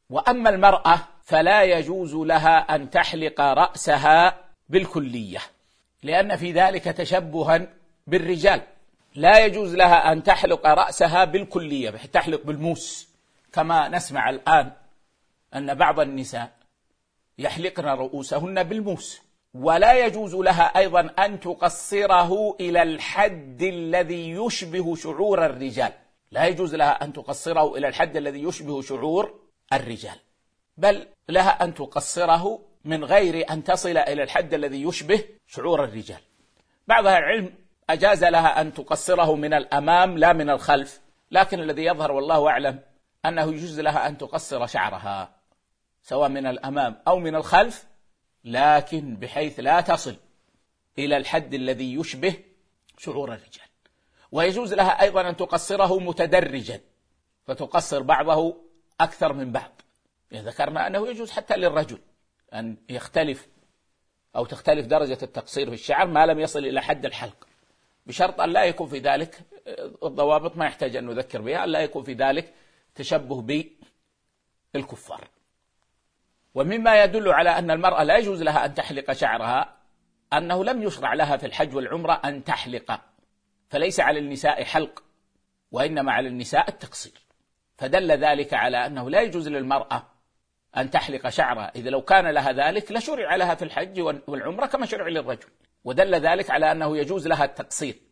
وأما المرأة فلا يجوز لها أن تحلق رأسها بالكلية، لأن في ذلك تشبها بالرجال. لا يجوز لها أن تحلق رأسها بالكلية، تحلق بالموس، كما نسمع الآن أن بعض النساء يحلقن رؤوسهن بالموس. ولا يجوز لها أيضا أن تقصره إلى الحد الذي يشبه شعور الرجال، لا يجوز لها أن تقصره إلى الحد الذي يشبه شعور الرجال، بل لها أن تقصره من غير أن تصل إلى الحد الذي يشبه شعور الرجال. بعض العلم أجاز لها أن تقصره من الأمام لا من الخلف، لكن الذي يظهر والله أعلم أنه يجوز لها أن تقصر شعرها سواء من الأمام أو من الخلف، لكن بحيث لا تصل إلى الحد الذي يشبه شعور الرجال. ويجوز لها أيضا أن تقصره متدرجا، فتقصر بعضه أكثر من بعض. ذكرنا أنه يجوز حتى للرجل أن يختلف أو تختلف درجة التقصير في الشعر ما لم يصل إلى حد الحلق، بشرط أن لا يكون في ذلك، الضوابط ما يحتاج أن نذكر بها، أن لا يكون في ذلك تشبه بالكفار. ومما يدل على أن المرأة لا يجوز لها أن تحلق شعرها أنه لم يشرع لها في الحج والعمرة أن تحلق، فليس على النساء حلق وإنما على النساء التقصير، فدل ذلك على أنه لا يجوز للمرأة أن تحلق شعرها. إذا لو كان لها ذلك لشرع لها في الحج والعمرة كما شرع للرجل، ودل ذلك على أنه يجوز لها التقصير.